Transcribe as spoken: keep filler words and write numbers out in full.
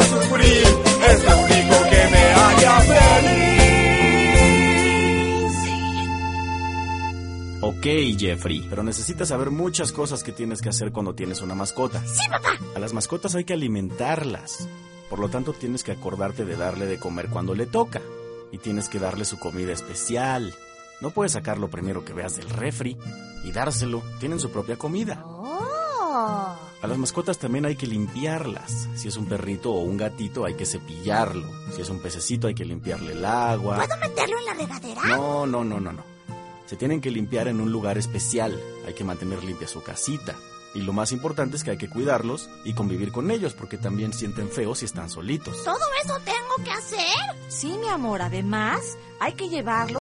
sufrir, es lo único que me haría feliz. Ok, Jeffrey, pero necesitas saber muchas cosas que tienes que hacer cuando tienes una mascota. Sí, papá. A las mascotas hay que alimentarlas. Por lo tanto, tienes que acordarte de darle de comer cuando le toca. Y tienes que darle su comida especial. No puedes sacar lo primero que veas del refri y dárselo. Tienen su propia comida. Oh. A las mascotas también hay que limpiarlas. Si es un perrito o un gatito, hay que cepillarlo. Si es un pececito, hay que limpiarle el agua. ¿Puedo meterlo en la regadera? No, no, no, no, no. Se tienen que limpiar en un lugar especial. Hay que mantener limpia su casita. Y lo más importante es que hay que cuidarlos y convivir con ellos, porque también sienten feo si están solitos. ¿Todo eso tengo que hacer? Sí, mi amor, además hay que llevarlo